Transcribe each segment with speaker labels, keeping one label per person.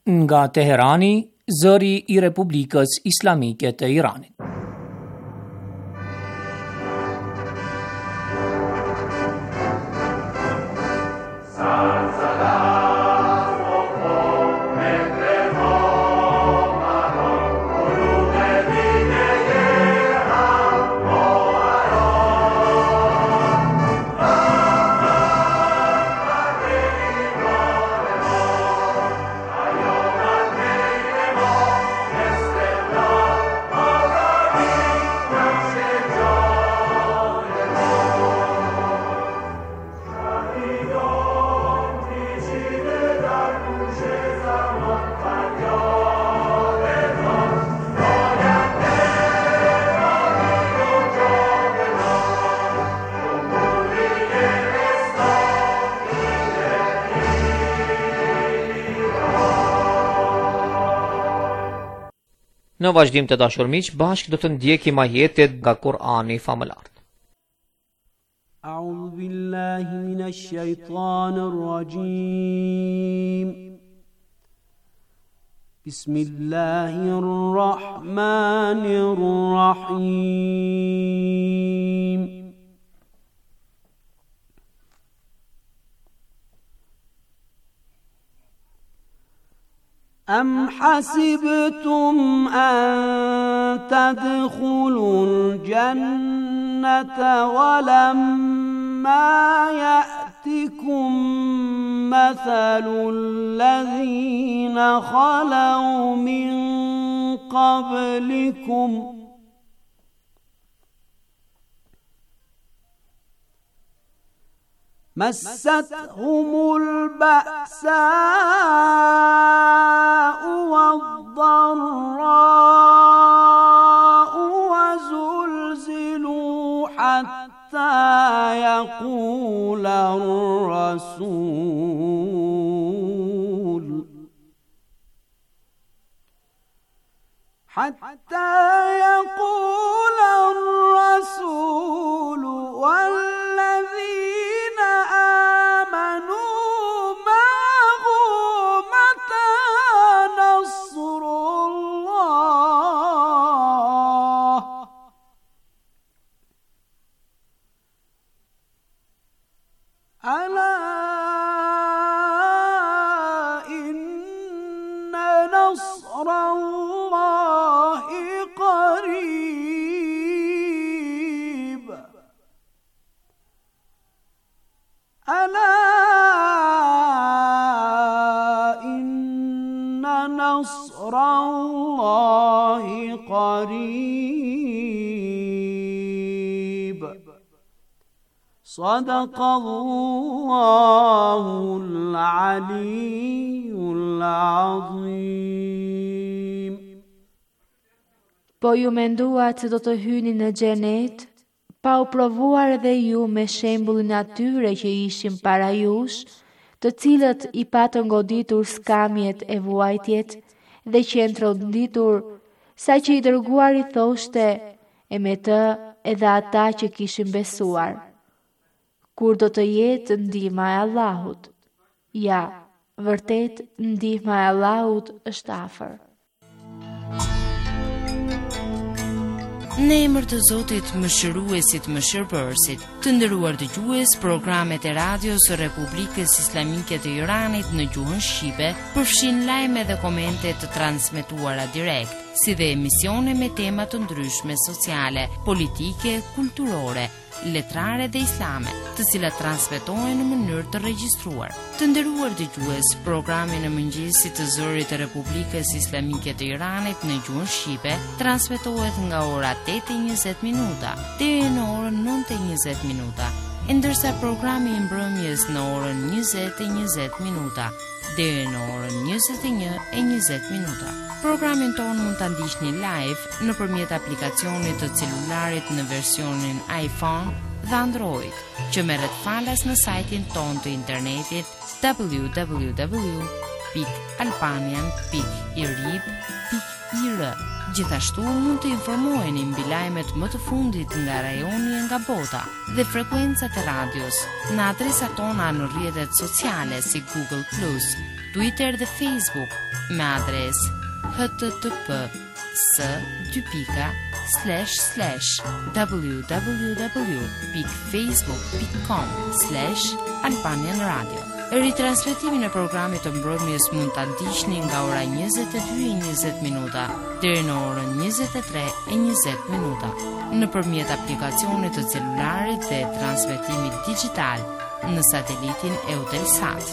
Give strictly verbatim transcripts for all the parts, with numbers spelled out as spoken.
Speaker 1: Nga Teherani, zëri I Republikës Islamike të Iranit. Në vazhdim të dashur miq, bashkë do të ndjekim ajetet nga Kur'ani famëlar.
Speaker 2: A'udhu billahi minash shaitanir rajim. Bismillahir rahmanir rahim. أم حسبتم أن تدخلوا الجنة ولما يأتكم مثل الذين خلوا من قبلكم مستهم البأساء والضراء وزلزلوا حتى يقول الرسول حتى يقول الرسول والذين آمنوا معه متى نصر الله ألا إن نصر الله قريب ألا إن نصر الله قريب صدق الله العلي العظيم.
Speaker 3: Po ju menduat se do të hyni në xhenet, pa u provuar edhe ju me shembullin atyre që ishin para jush, të cilët i patën goditur skamjet e vuajtjet dhe qentroditur, sa që i dërguari thoshte, e me të edhe ata që kishin besuar. Kur do të jetë ndihma e Allahut? Ja, vërtet ndihma e Allahut është afër.
Speaker 4: Në emër të Zotit Mëshiruesit Mëshirbërësit, të nderuar dëgjues, programet e radios së Republikës Islamike të Iranit në gjuhën shqipe përfshin lajme dhe komente të transmetuara direkt, si dhe emisione me tema të ndryshme sociale, politike, kulturore, letrare dhe islame, të cilat transmetohen në mënyrë të regjistruar. Të nderuar dëgjues, programi në mëngjesit të zërit të Republikës Islamike të Iranit në gjuhën shqipe transmetohet nga ora tetë e njëzet minuta deri në orën nëntë e njëzet minuta, ndërsa programi i mbrëmjes në orën njëzet e njëzet minuta deri në orën njëzet e një e njëzet minuta. Programin tonë mund të ndiqni live nëpërmjet aplikacionit të celularit në versionin iPhone dhe Android, që merret falas në sajtin tonë të internetit w w w pikë albanian pikë irib pikë i r. Gjithashtu mund të informoheni mbi lajmet më të fundit nga rajoni e nga bota dhe frekuencat e radios në adresat tona në rrjetet sociale si Google Plus, Twitter dhe Facebook me adresë http s dy pika slash slash www dot facebook dot com slash Albanian Radio. Ritransmetimin e programit të mbrëmjes mund ta ndiqni nga ora njëzet e dy e njëzet minuta deri në orën njëzet e tre e njëzet minuta nëpërmjet aplikacionit të celularit dhe transmetimit digjital në satelitin Eutelsat.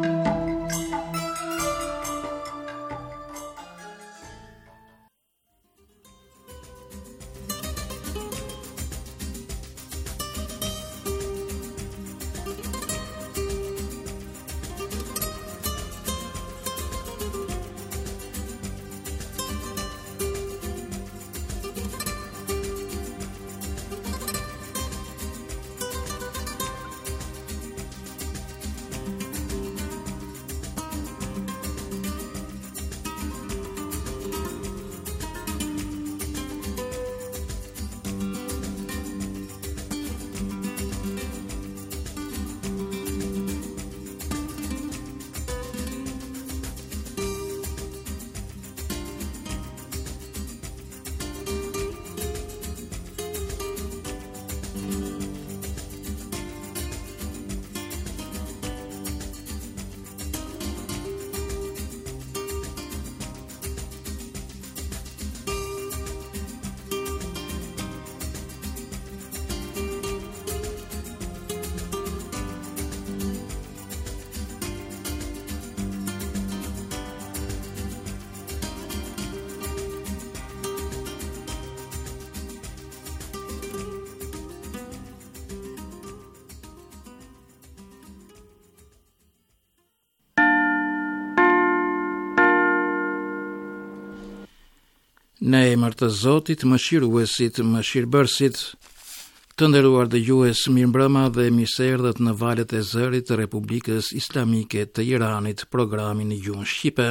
Speaker 5: Në emër të Zotit, mëshiruesit, mëshirbërësit, të nderuar dëgjues, mirëmbrëma dhe mirëseardhët në valët e zërit të Republikës Islamike të Iranit, programin në gjuhën shqipe.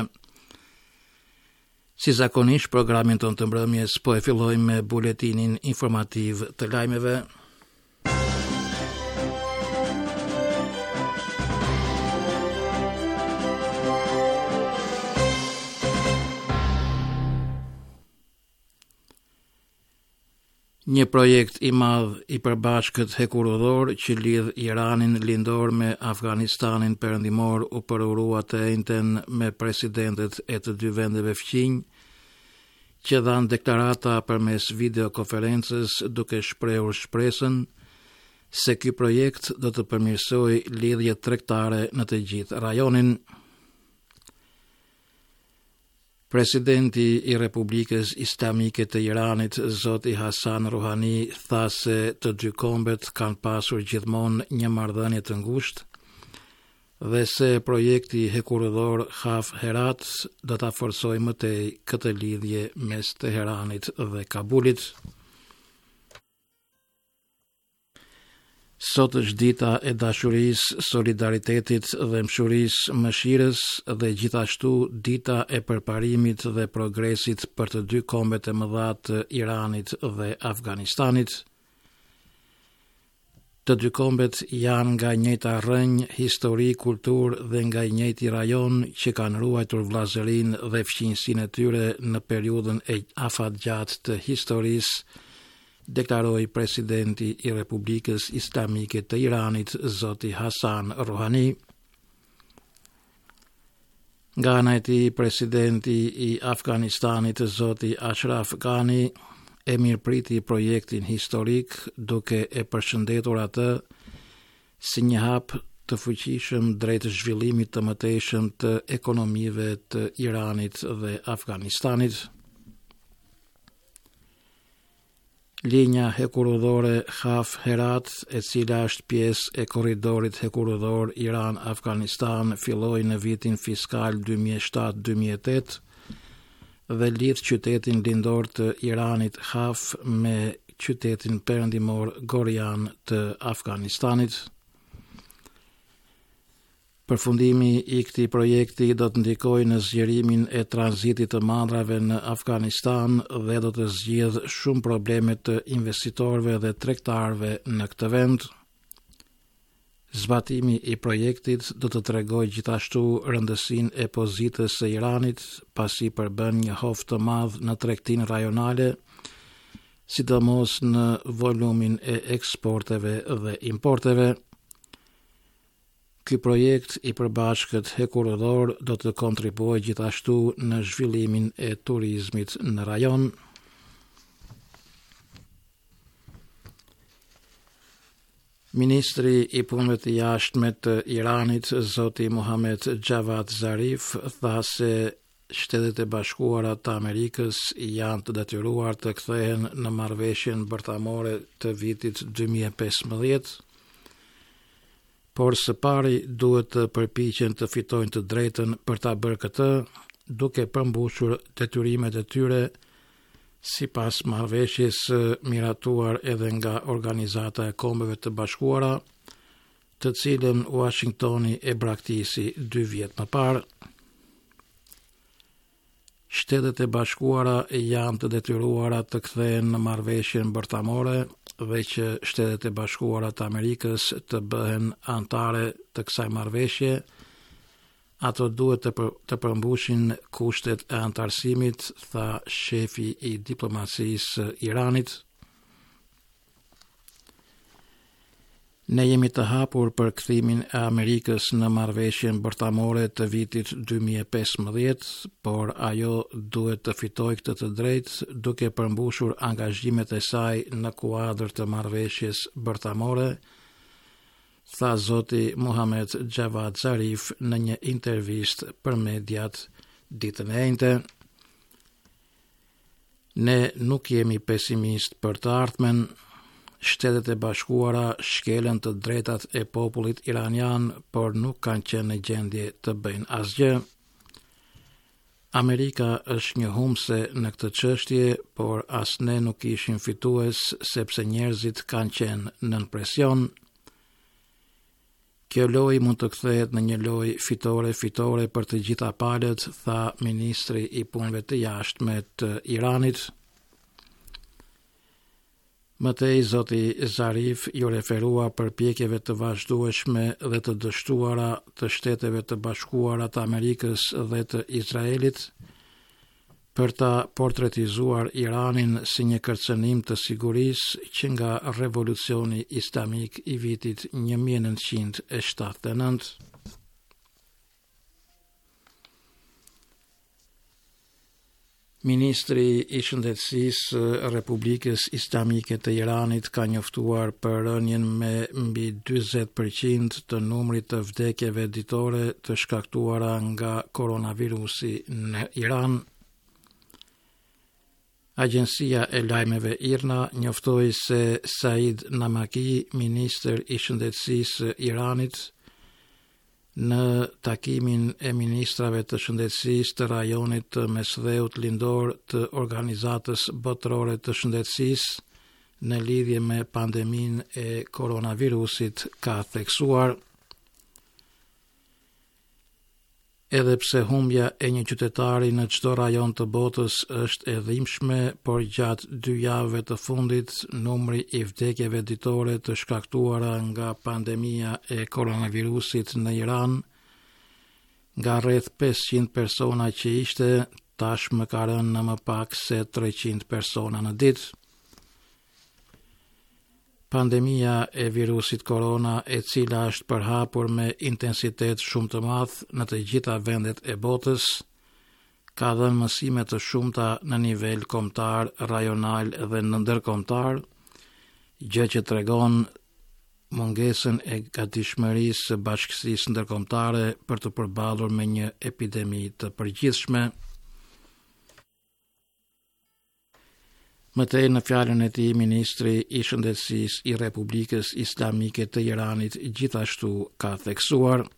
Speaker 5: Si zakonisht, programin tonë të mbrëmjes po e fillojmë me buletinin informativ të lajmeve. Një projekt i madh i përbashkët hekurudhor që lidh Iranin lindor me Afganistanin perëndimor u përurua të njëjtën me presidentet e të dy vendeve fqinj, që dhanë deklarata përmes videokonferencës duke shprehur shpresën se ky projekt do të përmirësojë lidhjet tregtare në të gjithë rajonin. Presidenti i Republikës Islamike të Iranit, Zoti Hasan Rouhani, tha se të dy kombet kanë pasur gjithmonë një marrëdhënie të ngushtë dhe se projekti hekurudhor Haf Herat do ta forcojë më tej këtë lidhje mes Teheranit dhe Kabulit. Sot është dita e dashurisë, solidaritetit dhe mshurisë, mëshirës dhe gjithashtu dita e përparimit dhe progresit për të dy kombet e mëdha të Iranit dhe Afganistanit. Të dy kombet janë nga njëjta rrënjë, histori, kulturë dhe nga i njëjti rajon që kanë ruajtur vllazërinë dhe fqinjsinë e tyre në periudhën e afatgjatë të historisë, deklaroi presidenti i Republikës Islamike të Iranit, Zoti Hasan Rouhani. Nga ana e tij, presidenti i Afganistanit, Zoti Ashraf Ghani, e mirëpriti projektin historik duke e përshëndetur atë si një hap të fuqishëm drejt zhvillimit të mëtejshëm të ekonomive të Iranit dhe Afganistanit. Linja hekurudhore Haf Herat, e cila është pjesë e korridorit hekurudhor Iran-Afganistan, filloi në vitin fiskal dy mijë e shtatë dy mijë e tetë dhe lidh qytetin lindor të Iranit Haf me qytetin perëndimor Gorian të Afganistanit. Përfundimi i këtij projekti do të ndikojë në zgjerimin e tranzitit të mandrave në Afganistan dhe do të zgjidhë shumë probleme të investitorëve dhe tregtarëve në këtë vend. Zbatimi i projektit do të tregojë gjithashtu rëndësinë e pozitës së Iranit, pasi përbën një hof të madh në tregtinë rajonale, sidomos në volumin e eksporteve dhe importeve. Ky projekt i përbashkët hekurëdor do të kontribuojë gjithashtu në zhvillimin e turizmit në rajon. Ministri i punëve të jashtme të Iranit, zoti Mohammed Javad Zarif, tha se Shtetet e Bashkuara të Amerikës janë të detyruar të kthehen në marrëveshjen bërtamore të vitit dy mijë e pesëmbëdhjetë, por së pari duhet të përpiqen të fitojnë të drejtën për ta bërë këtë, duke përmbushur detyrimet e tyre sipas marrëveshjes miratuar edhe nga Organizata e Kombeve të Bashkuara, të cilën Washingtoni e braktisi dy vjet më parë. Shtetet e Bashkuara janë të detyruara të kthehen në marrëveshjen bërtamore dhe që Shtetet e Bashkuara të Amerikës të bëhen anëtare të kësaj marrëveshje, ato duhet të, për, të përmbushin kushtet e antarësimit, tha shefi i diplomacisë Iranit. Ne jemi të hapur për kthimin e Amerikës në marrëveshjen bërtamore të vitit dy mijë e pesëmbëdhjetë, por ajo duhet të fitojë këtë të drejtë duke përmbushur angazhimet e saj në kuadër të marrëveshjes bërtamore, tha zoti Mohammed Javad Zarif në një intervistë për mediat ditën e njëjtë. Ne nuk jemi pesimist për të ardhmen. Shtetet e Bashkuara shkelen të drejtat e popullit iranian, por nuk kanë qenë në gjendje të bëjnë asgjë. Amerika është një humse në këtë çështje, por as ne nuk ishim fitues sepse njerëzit kanë qenë nën presion. Kjo lojë mund të kthehet në një lojë fitore-fitore për të gjitha palët, tha ministri i punëve të jashtme të Iranit. Mëtej zoti Zarif ju referua përpjekjeve të vazhdueshme dhe të dështuara të Shteteve të Bashkuara të Amerikës dhe të Izraelit për ta portretizuar Iranin si një kërcënim të sigurisë që nga revolucioni islamik i vitit një mijë e nëntëqind e shtatëdhjetë e nëntë. Ministri i Shëndetësisë Republikës Islamike të Iranit ka njoftuar për rënien me mbi dyzet përqind të numrit të vdekjeve ditore të shkaktuara nga koronavirusi në Iran. Agjencia e lajmeve I R N A njoftoi se Said Namaki, ministër i Shëndetësisë Iranit, në takimin e ministrave të shëndetësisë të rajonit të mesdheut lindor të Organizatës Botërore të Shëndetësisë në lidhje me pandeminë e koronavirusit, ka theksuar. Edhe pse humbja e një qytetari në çdo rajon të botës është e dhimbshme, por gjatë dy javëve të fundit, numri I vdekjeve ditore të shkaktuara nga pandemia e koronavirusit në Iran, nga rreth pesëqind persona që ishte, tashmë ka rënë në më pak se treqind persona në ditë. Pandemia e virusit korona, e cila është përhapur me intensitet shumë të madh në të gjitha vendet e botës, ka dhënë mësime të shumta në nivel kombëtar, rajonal dhe në ndërkombëtar, gjë që tregon mungesën e gatishmërisë së bashkësisë ndërkombëtare për të përballur me një epidemi të përgjithshme. Mëtej në fjalën e tij, ministri I Shëndetësisë I Republikës Islamike të Iranit gjithashtu ka theksuar: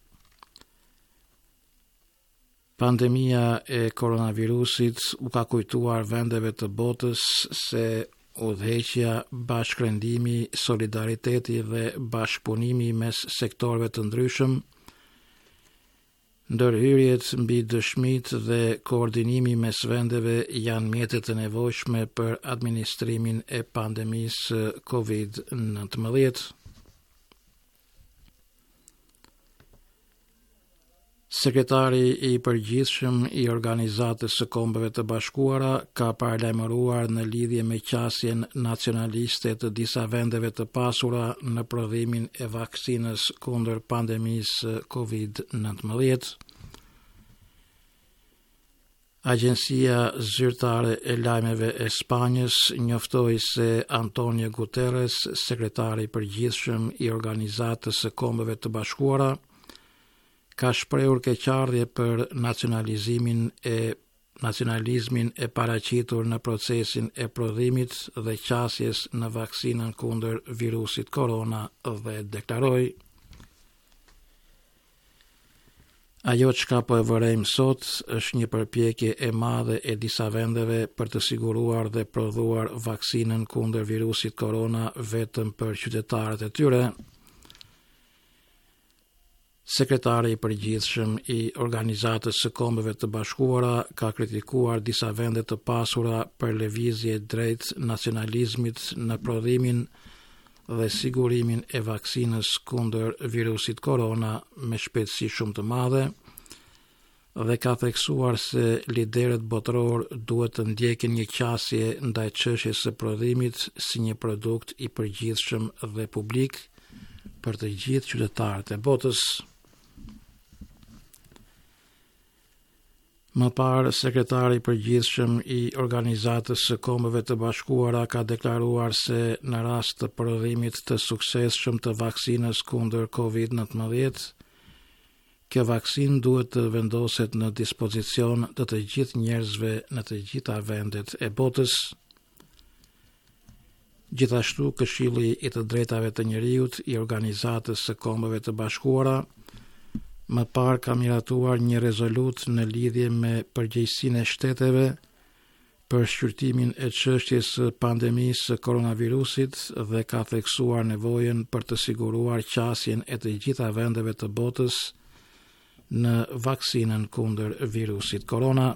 Speaker 5: pandemia e koronavirusit u ka kujtuar vendeve të botës se udhëheqja, bashkërendimi, solidariteti dhe bashkëpunimi mes sektorëve të ndryshëm, ndërhyrjet mbi dëshmitë dhe koordinimi mes vendeve janë mjetet e nevojshme për administrimin e pandemisë kovid nëntëmbëdhjetë. Sekretari i përgjithshëm i Organizatës së Kombeve të Bashkuara ka paralajmëruar në lidhje me qasjen nacionaliste të disa vendeve të pasura në prodhimin e vaksinës kundër pandemisë kovid nineteen. Agjencia Zyrtare e Lajmeve e Spanjës njoftoi se Antonio Guterres, sekretari i përgjithshëm i Organizatës së Kombeve të Bashkuara, ka shprehur keqardhje për nacionalizimin e nacionalizmin e paraqitur në procesin e prodhimit dhe qasjes në vaksinën kundër virusit korona dhe deklaroi: Ajo çka po e vërejmë sot është një përpjekje e madhe e disa vendeve për të siguruar dhe prodhuar vaksinën kundër virusit korona vetëm për qytetarët e tyre. Sekretari i përgjithshëm i Organizatës së Kombeve të Bashkuara ka kritikuar disa vende të pasura për lëvizje drejt nacionalizmit në prodhimin dhe sigurimin e vaksinës kundër virusit korona me shpejtësi shumë të madhe dhe ka theksuar se liderët botror duhet të ndjekin një qasje ndaj çështjes së prodhimit si një produkt i përgjithshëm dhe publik për të gjithë qytetarët e botës. Më parë, sekretari i përgjithshëm i Organizatës së Kombeve të Bashkuara ka deklaruar se në rast të prodhimit të suksesshëm të vaksinës kundër kovid nineteen, kjo vaksinë duhet të vendoset në dispozicion të të gjithë njerëzve në të gjitha vendet e botës. Gjithashtu, Këshilli i të Drejtave të Njerëzit i Organizatës së Kombeve të Bashkuara më parë ka miratuar një rezolut në lidhje me përgjegjësinë e shteteve për shqyrtimin e çështjes së pandemisë së koronavirusit dhe ka theksuar nevojën për të siguruar qasjen e të gjitha vendeve të botës në vaksinën kundër virusit korona.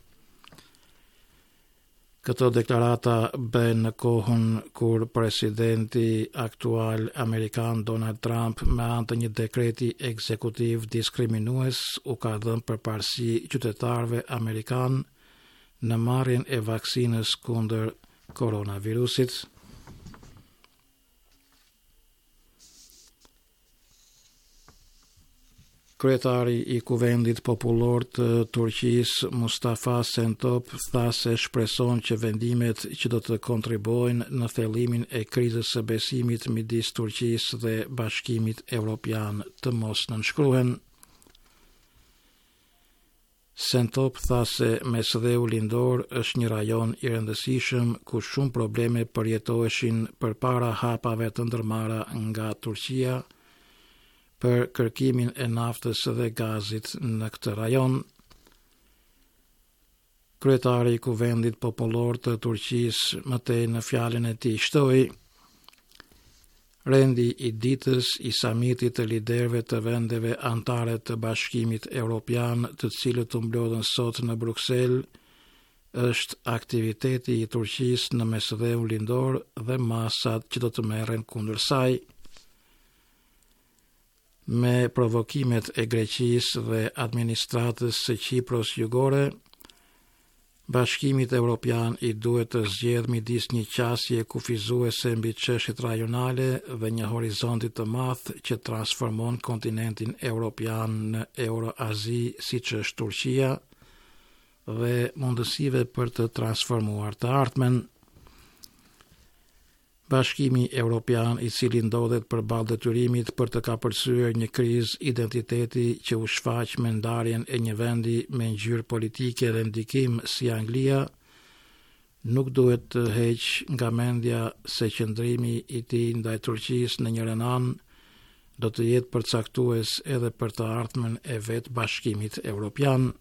Speaker 5: Këto deklarata bën në kohën kur presidenti aktual amerikan Donald Trump me anë të një dekreti ekzekutiv diskriminues u ka dhënë përparësi qytetarëve amerikan në marrjen e vaksinës kundër koronavirusit. Kryetari i Kuvendit Popullor të Turqisë, Mustafa Şentop, tha se shpreson që vendimet që do të kontribuojnë në thellimin e krizës së besimit midis Turqisë dhe Bashkimit Evropian të mos nënshkruhen. Şentop tha se Mesdheu Lindor është një rajon i rëndësishëm ku shumë probleme përjetoheshin përpara hapave të ndërmarra nga Turqia për kërkimin e naftës dhe gazit në këtë rajon. Kryetari i Kuvendit Popullor të Turqisë më tej në fjalën e tij shtoi: Rendi i ditës i samitit të liderëve të vendeve anëtare të Bashkimit Evropian, të cilët u mblodhen sot në Bruksel, është aktiviteti i Turqisë në Mesdheun Lindor dhe masat që do të merren kundër saj. Me provokimet e Greqisë dhe administratës së Qipros Jugore, Bashkimit Evropian i duhet të zgjedhë midis një qasje kufizuese mbi çështjet rajonale dhe një horizonti të madh që transformon kontinentin evropian në Euro-Azi, siç është Turqia, dhe mundësive për të transformuar të ardhmen. Bashkimi Evropian, i cili ndodhet përballë detyrimit për të kapërcyer një krizë identiteti që u shfaq me ndarjen e një vendi me ngjyrë politike dhe ndikim si Anglia, nuk duhet të heqë nga mendja se qëndrimi i tij ndaj Turqisë në njërin anë do të jetë përcaktues edhe për të ardhmen e vetë Bashkimit Evropian.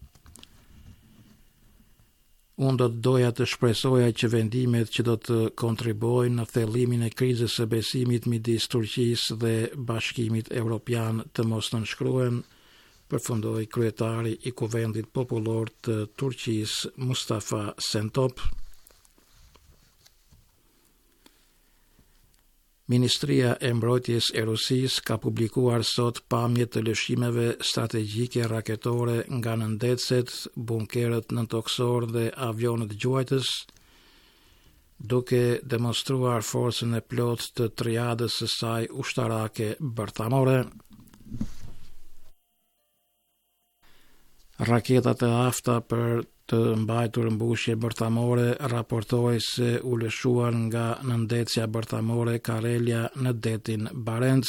Speaker 5: Unë do të doja të shpresoja që vendimet që do të kontribuojnë në thellimin e krizës së besimit midis Turqisë dhe Bashkimit Evropian të mos nënshkruhen, përfundoi kryetari i Kuvendit Popullor të Turqisë, Mustafa Şentop. Ministria e Mbrojtjes e Rusisë ka publikuar sot pamje të lëshimeve strategjike raketore nga nëndecet, bunkerët nëntokësor dhe avionët gjuajtës, duke demonstruar forcën e plot të triadës së saj ushtarake bërthamore. Raketat e afta për të mbajtur mbushje bërthamore raportoi se u lëshuan nga nëndecja bërthamore Karelia në detin Barents.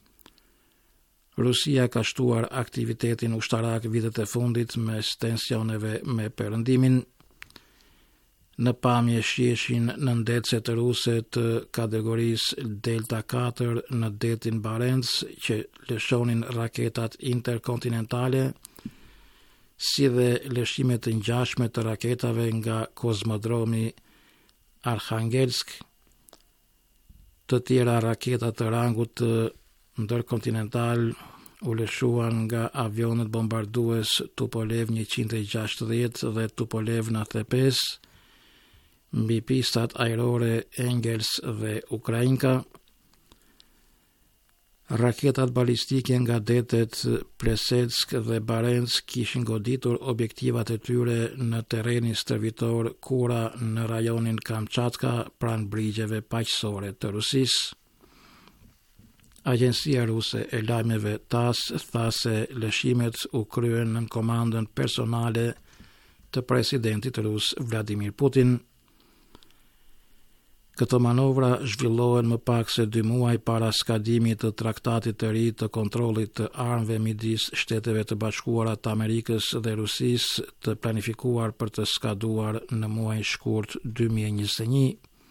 Speaker 5: Rusia ka shtuar aktivitetin ushtarak vitet e fundit mes tensioneve me Perëndimin. Në pamje shiheshin nëndecet ruse të kategorisë Delta katër në detin Barents që lëshonin raketat interkontinentale, si dhe lëshime të ngjashme të raketave nga kozmodromi Arkhangelsk. Të tjera raketa të rangut të ndërkontinental u lëshuan nga avionët bombardues Tupolev njëqind e gjashtëdhjetë dhe Tupolev njëzet e pesë mbi pistat ajrore Engels dhe Ukrainka. Raketat balistike nga detet Plesetsk dhe Barents kishin goditur objektivat e tyre në terrenin stërvitor Kura në rajonin Kamchatka pranë brigjeve paqësore të Rusisë. Agjencia ruse e lajmeve TASS tha se lëshimet u kryen në komandën personale të presidentit rus Vladimir Putin. Këto manovra zhvillohen më pak se dy muaj para skadimit të traktatit të ri të kontrollit të armëve midis Shteteve të Bashkuara të Amerikës dhe Rusisë të planifikuar për të skaduar në muajin shkurt dy mijë e njëzet e një.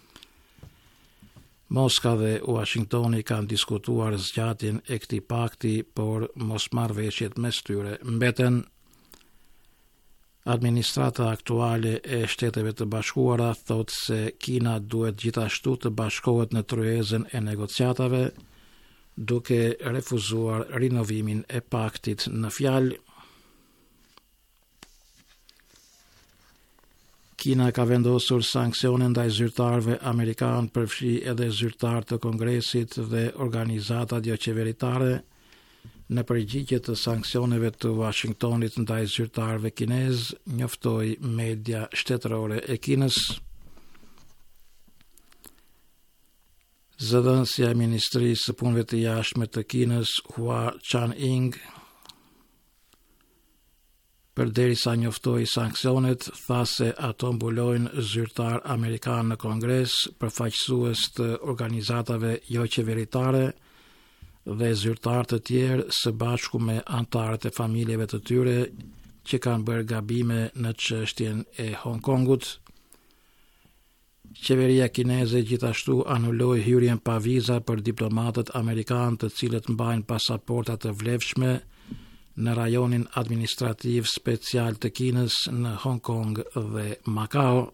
Speaker 5: Moska dhe Washingtoni kanë diskutuar zgjatjen e këtij pakti, por mosmarrveshjet mes tyre mbeten. Administrata aktuale e Shteteve të Bashkuara thot se Kina duhet gjithashtu të bashkohet në tryezën e negociatave, duke refuzuar rinovimin e paktit në fjalë. Kina ka vendosur sanksione ndaj zyrtarëve amerikanë, përfshi edhe zyrtar të Kongresit dhe organizatat jo qeveritare, në përgjigje të sanksioneve të Washingtonit ndaj zyrtarëve kinez, njoftoi media shtetërore e Kinës. Zëdhënësja e Ministrisë së Punëve të Jashtme të Kinës, Hua Chunying, përderisa njoftoi sanksionet, tha se ato mbulojnë zyrtar amerikan në Kongres, përfaqësues të organizatave jo qeveritare dhe zyrtar të tjerë së bashku me antarët e familjeve të tyre që kanë bërë gabime në çështjen e Hong Kongut. Qeveria kineze gjithashtu anulloi hyrjen pa viza për diplomatët amerikanë të cilët mbajnë pasaporta të vlefshme në rajonin administrativ special të Kinës në Hong Kong dhe Macao.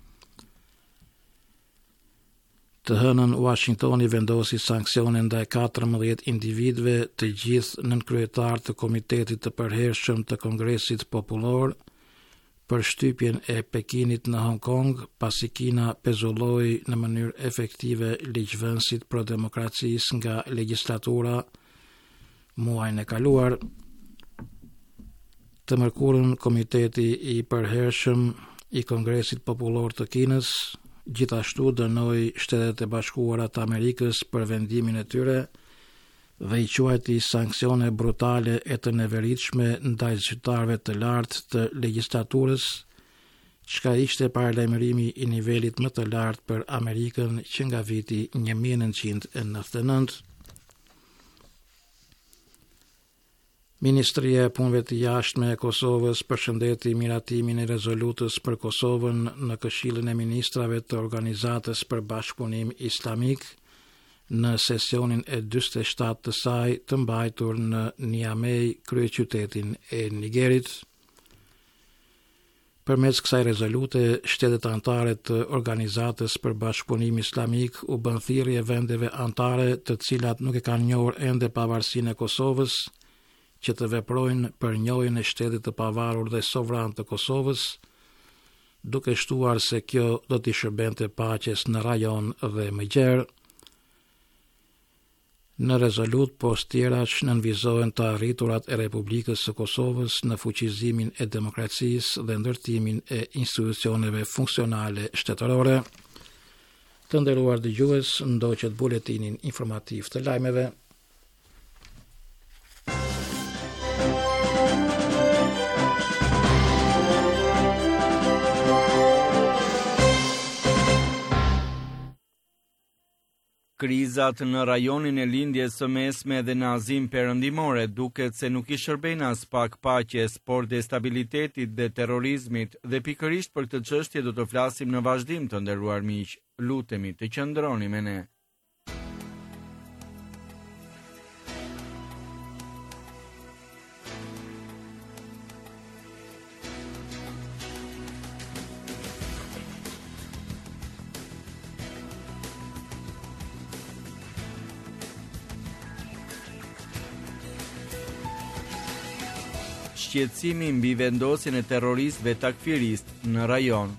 Speaker 5: Të hënën Washingtoni vendosi sanksione ndaj katërmbëdhjetë individëve, të gjithë nënkryetar të Komitetit të Përhershëm të Kongresit Popullor, për shtypjen e Pekinit në Hong Kong, pasi Kina pezulloi në mënyrë efektive ligjvënësit pro demokracisë nga legjislatura muajin e kaluar. Të mërkurën Komiteti i Përhershëm i Kongresit Popullor të Kinës gjithashtu dënoi Shtetet e Bashkuara të Amerikës për vendimin e tyre dhe i quajti sanksione brutale e të neveritshme ndaj zyrtarëve të lartë të legjislaturës, çka ishte paralajmërimi i nivelit më të lartë për Amerikën që nga viti një mijë e nëntëqind e nëntëdhjetë e nëntë. Ministria e Punëve të Jashtme e Kosovës përshëndeti miratimin e rezolutës për Kosovën në Këshillin e Ministrave të Organizatës për Bashkëpunim Islamik në sesionin e dyzet e shtatë të saj të mbajtur në Niamey, kryeqytetin e Nigerit. Përmes kësaj rezolute, shtetet anëtare të Organizatës për Bashkëpunim Islamik u bën thirrje vendeve anëtare të cilat nuk e kanë njohur ende pavarësinë e Kosovës, që të veprojnë për njohjen e shtetit të pavarur dhe sovran të Kosovës, duke shtuar se kjo do t'i shërbente paqes në rajon dhe më gjerë. Në rezolut, post tjera që nënvizohen të arriturat e Republikës së Kosovës në fuqizimin e demokracisë dhe ndërtimin e institucioneve funksionale shtetërore. Të nderuar dëgjues, ndoqët buletinin informativ të lajmeve.
Speaker 6: Krizat në rajonin e lindjes së mesme dhe në Azim perëndimore duket se nuk i shërben as pak paqes, por destabilitetit dhe terrorizmit, dhe pikërisht për këtë çështje do të flasim në vazhdim, të nderuar miq. Lutemi të qëndroni me ne. Shqetësimi mbi vendosjen e terroristëve takfirist në rajon.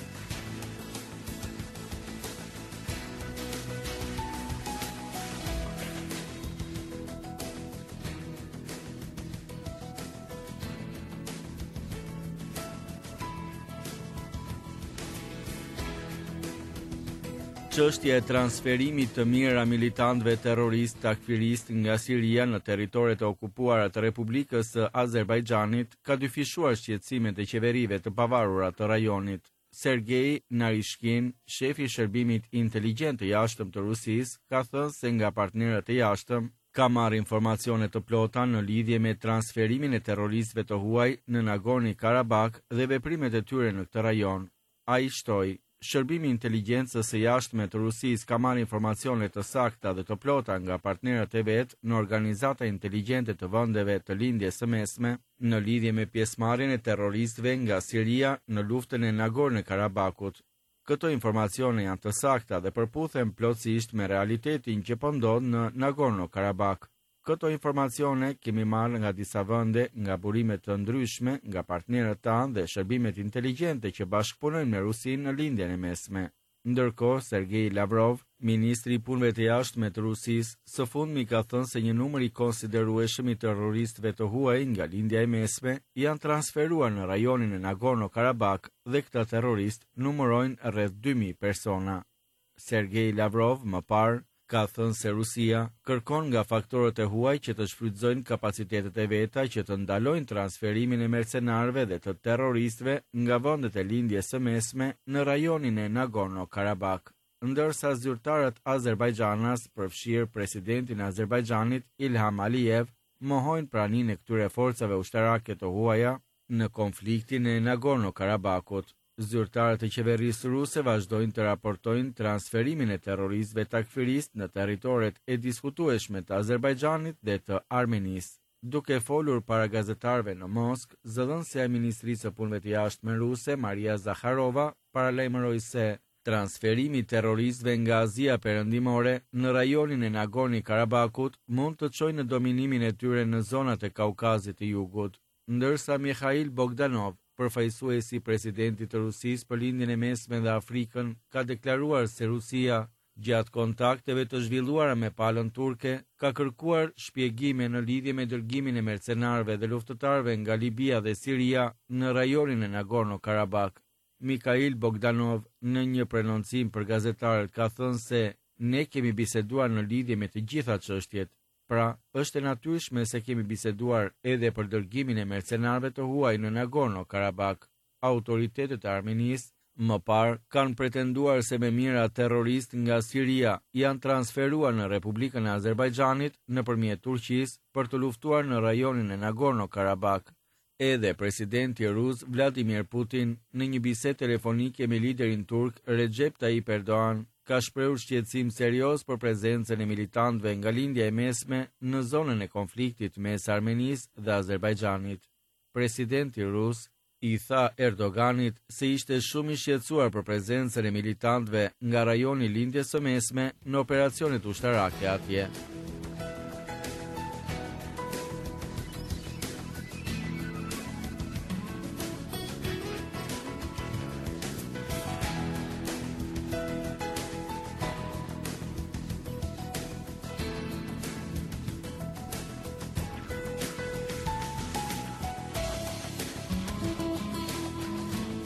Speaker 6: Çështja e transferimit të mira militantëve terrorist takfirist nga Siria në territoret e okupuara të Republikës së Azerbajxhanit ka dyfishuar shqetësimet e qeverive të pavarura të rajonit. Sergej Narishkin, shefi i shërbimit inteligjent të jashtëm të Rusisë, ka thënë se nga partnerët e jashtëm ka marrë informacione të plota në lidhje me transferimin e terroristëve të huaj në Nagorno-Karabakh dhe veprimet e tyre në këtë rajon. Ai shtoi: Shërbimi i inteligjencës së jashtme të Rusisë ka marrë informacione të sakta dhe të plota nga partnerët e vet në organizata inteligjente të vendeve të lindjes së mesme në lidhje me pjesëmarrjen e terroristëve nga Siria në luftën e Nagorno-Karabakut. Këto informacione janë të sakta dhe përputhen plotësisht me realitetin që po ndodh në Nagorno-Karabakh. Këto informacione kemi marrë nga disa vende, nga burime të ndryshme, nga partnerët tanë dhe shërbimet inteligjente që bashkëpunojnë me Rusinë në lindjen e mesme. Ndërkohë, Sergej Lavrov, ministri i punëve të jashtme të Rusisë, së fundmi ka thënë se një numër i konsiderueshëm i terroristëve të huaj nga lindja e mesme janë transferuar në rajonin e Nagorno-Karabakh dhe këta terroristë numërojnë rreth dy mijë persona. Sergej Lavrov më parë ka thënë se Rusia kërkon nga faktorët e huaj që të shfrytëzojnë kapacitetet e veta që të ndalojnë transferimin e mercenarëve dhe të terroristëve nga vendet e lindjes së mesme në rajonin e Nagorno-Karabakh. Ndërsa zyrtarët azerbajdxanas, përfshirë presidentin e Azerbajxhanit Ilham Aliyev, mohojnë praninë e këtyre forcave ushtarake të huaja në konfliktin e Nagorno-Karabakut. Zyrtarët e qeverisë ruse vazhdojnë të raportojnë transferimin e terroristëve takfirist në territoret e diskutueshme të Azerbajxhanit dhe të Armenisë. Duke folur para gazetarëve në Moskë, zëdhënësia e Ministrisë së Punëve të Jashtme ruse, Maria Zakharova, paralajmëroi se transferimi i terroristëve nga Azia perëndimore në rajonin e Nagorno-Karabakut mund të çojë në dominimin e tyre në zonat e Kaukazit të Jugut, ndërsa Mikhail Bogdanov, përfaqësuesi i presidentit të Rusisë për lindjen e mesme dhe Afrikën, ka deklaruar se Rusia, gjatë kontakteve të zhvilluara me palën turke, ka kërkuar shpjegime në lidhje me dërgimin e mercenarëve dhe luftëtarëve nga Libia dhe Siria në rajonin e Nagorno-Karabakh. Mikhail Bogdanov, në një prenoncim për gazetarët, ka thënë se ne kemi biseduar në lidhje me të gjitha çështjet. Pra, është e natyrshme se kemi biseduar edhe për dërgimin e mercenarëve të huaj në Nagorno-Karabakh. Autoritetet e Armenisë më parë kanë pretenduar se me mira terrorist nga Siria janë transferuar në Republikën e Azerbajxhanit nëpërmjet Turqisë për të luftuar në rajonin e Nagorno-Karabakh. Edhe presidenti rus Vladimir Putin, në një bisedë telefonike me liderin turk Recep Tayyip Erdogan, ka shprehur shqetësim serioz për prezencën e militantëve nga lindja e mesme në zonën e konfliktit mes Armenisë dhe Azerbajxhanit. Presidenti rus i tha Erdoganit se ishte shumë i shqetësuar për prezencën e militantëve nga rajoni i lindjes së mesme në operacionet ushtarake atje.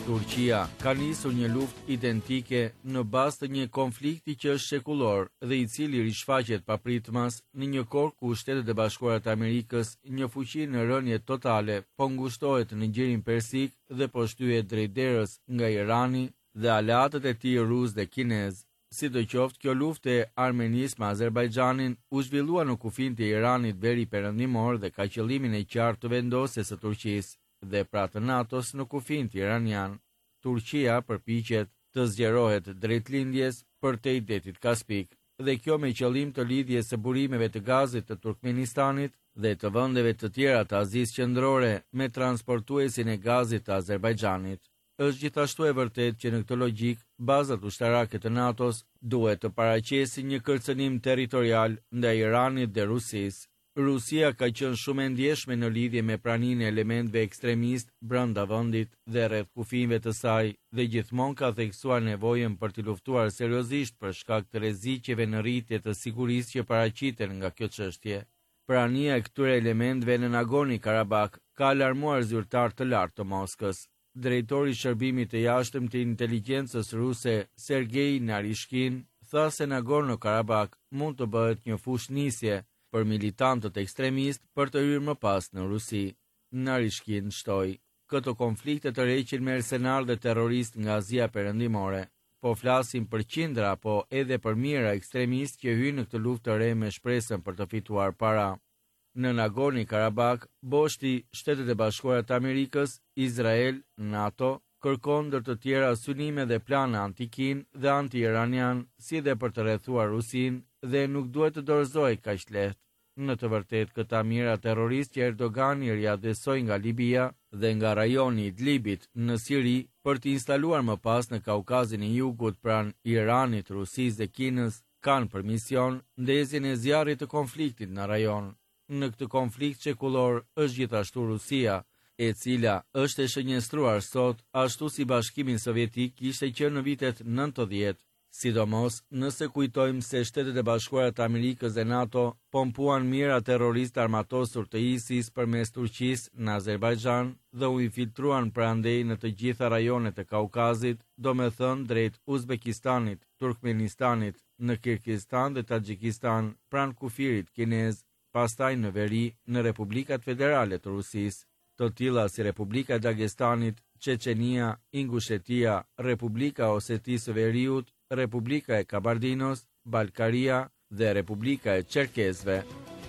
Speaker 6: Turqia ka nisur një luftë identike në bazë të një konflikti që është shekullor dhe i cili rishfaqet papritmas në një kohë ku Shtetet e Bashkuara të Amerikës, një fuqi në rënje totale, po ngushtohet në gjirin persik dhe po shtyhet drejt derës nga Irani dhe aleatët e tij rus dhe kinez. Sidoqoftë, kjo luftë e Armenisë me Azerbajxhanin u zhvillua në kufijtë e Iranit veri perëndimor dhe ka qëllimin e qartë të vendosjes së Turqisë dhe pra të NATO-s në kufijt iranian. Turqia përpiqet të zgjerohet drejt lindjes përtej detit Kaspik, dhe kjo me qëllim të lidhjes së burimeve të gazit të Turkmenistanit dhe të vendeve të tjera të Azisë Qendrore me transportuesin e gazit të Azerbajxhanit. Është gjithashtu e vërtet që në këtë logjik, bazat ushtarake të NATO-s duhet të paraqesin një kërcënim territorial ndaj Iranit dhe Rusisë. Rusia ka qenë shumë e ndjeshme në lidhje me praninë e elementëve ekstremist brenda vendit dhe rreth kufijve të saj dhe gjithmonë ka theksuar nevojën për të luftuar seriozisht për shkak të rreziqeve në rritje të sigurisë që paraqiten nga kjo çështje. Prania e këtyre elementëve në Nagorno-Karabakh ka alarmuar zyrtar të lartë të Moskës. Drejtori i shërbimit të jashtëm të inteligjencës ruse, Sergei Narishkin, tha se Nagorno-Karabakh mund të bëhet një fushë nisje për militantët ekstremist për të hyrë më pas në Rusi. Narishkin shtoi, këto konflikte të rreqin mercenar dhe terrorist nga Azia Perëndimore. Po flasim për qindra apo edhe për mijëra ekstremist që hyjnë në këtë luftë të re me shpresën për të fituar para. Në Nagorno-Karabakh, boshti Shtetet e Bashkuara të Amerikës, Izrael, NATO, kërkon ndër të tjera synime dhe plana antikin dhe anti-iranian, si dhe për të rrethuar Rusin dhe nuk duhet të dorëzohej kaq lehtë. Në të vërtetë, këta mira terroristë që Erdogani riadhesoi nga Libia dhe nga rajoni i Idlibit në Siri për të instaluar më pas në Kaukazin e Jugut pranë Iranit, Rusisë dhe Kinës, kanë për mision ndezjen e zjarrit të konfliktit në rajon. Në këtë konflikt shekullor është gjithashtu Rusia, e cila është e shënjestruar sot ashtu si Bashkimi Sovjetik ishte qenë në vitet nëntëdhjetë. Sidomos nëse kujtojmë se Shtetet e Bashkuara të Amerikës dhe NATO pompuan mira terroristë armatosur të ISIS përmes Turqisë në Azerbajxhan dhe u infiltruan prandej në të gjitha rajonet e Kaukazit, domethënë drejt Uzbekistanit, Turkmenistanit, në Kirgizistan dhe Taxhikistan, pranë kufirit kinez, pastaj në veri në Republikat Federale të Rusisë, të tilla si Republika e Dagestanit, Çeçenia, Ingushetia, Republika Osetisë së Veriut, Republika e Kabardinos, Ballkaria dhe Republika e Çerkezëve.